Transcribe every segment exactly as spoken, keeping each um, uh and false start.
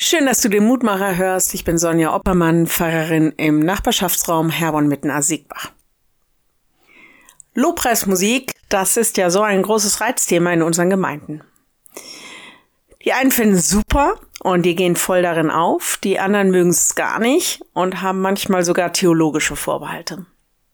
Schön, dass du den Mutmacher hörst. Ich bin Sonja Oppermann, Pfarrerin im Nachbarschaftsraum Herborn-Mitten-Asiegbach. Lobpreismusik, das ist ja so ein großes Reizthema in unseren Gemeinden. Die einen finden es super und die gehen voll darin auf, die anderen mögen es gar nicht und haben manchmal sogar theologische Vorbehalte.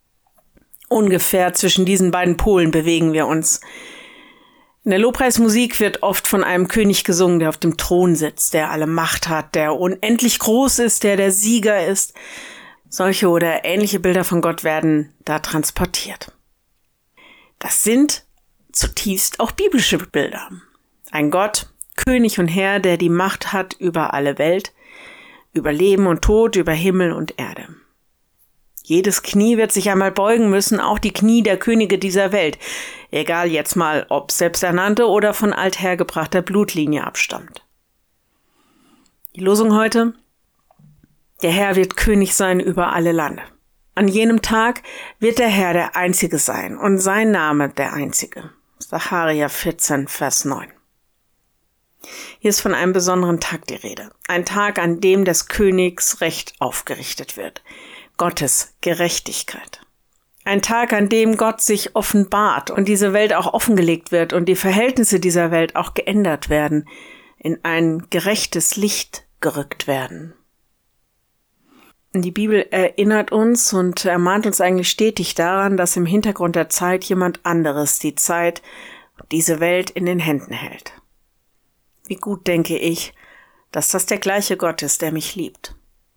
Ungefähr zwischen diesen beiden Polen bewegen wir uns. In der Lobpreismusik wird oft von einem König gesungen, der auf dem Thron sitzt, der alle Macht hat, der unendlich groß ist, der der Sieger ist. Solche oder ähnliche Bilder von Gott werden da transportiert. Das sind zutiefst auch biblische Bilder. Ein Gott, König und Herr, der die Macht hat über alle Welt, über Leben und Tod, über Himmel und Erde. Jedes Knie wird sich einmal beugen müssen, auch die Knie der Könige dieser Welt. Egal jetzt mal, ob selbsternannte oder von althergebrachter Blutlinie abstammt. Die Losung heute: Der Herr wird König sein über alle Lande. An jenem Tag wird der Herr der Einzige sein und sein Name der Einzige. Sacharja vierzehn, Vers neun. Hier ist von einem besonderen Tag die Rede. Ein Tag, an dem des Königs Recht aufgerichtet wird. Gottes Gerechtigkeit. Ein Tag, an dem Gott sich offenbart und diese Welt auch offengelegt wird und die Verhältnisse dieser Welt auch geändert werden, in ein gerechtes Licht gerückt werden. Die Bibel erinnert uns und ermahnt uns eigentlich stetig daran, dass im Hintergrund der Zeit jemand anderes die Zeit, diese Welt in den Händen hält. Wie gut denke ich, dass das der gleiche Gott ist, der mich liebt.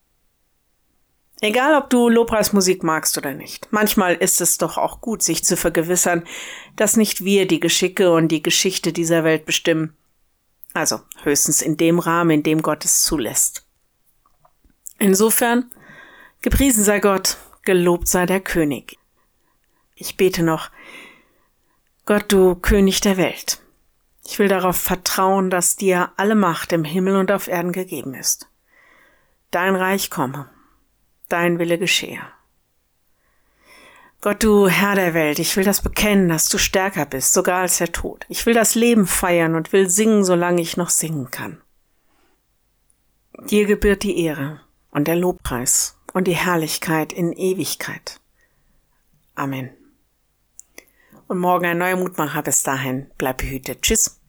Egal, ob du Lobpreismusik magst oder nicht. Manchmal ist es doch auch gut, sich zu vergewissern, dass nicht wir die Geschicke und die Geschichte dieser Welt bestimmen. Also höchstens in dem Rahmen, in dem Gott es zulässt. Insofern, gepriesen sei Gott, gelobt sei der König. Ich bete noch: Gott, du König der Welt. Ich will darauf vertrauen, dass dir alle Macht im Himmel und auf Erden gegeben ist. Dein Reich komme. Dein Wille geschehe. Gott, du Herr der Welt, ich will das bekennen, dass du stärker bist, sogar als der Tod. Ich will das Leben feiern und will singen, solange ich noch singen kann. Dir gebührt die Ehre und der Lobpreis und die Herrlichkeit in Ewigkeit. Amen. Und morgen ein neuer Mutmacher. Bis dahin, bleib behütet. Tschüss.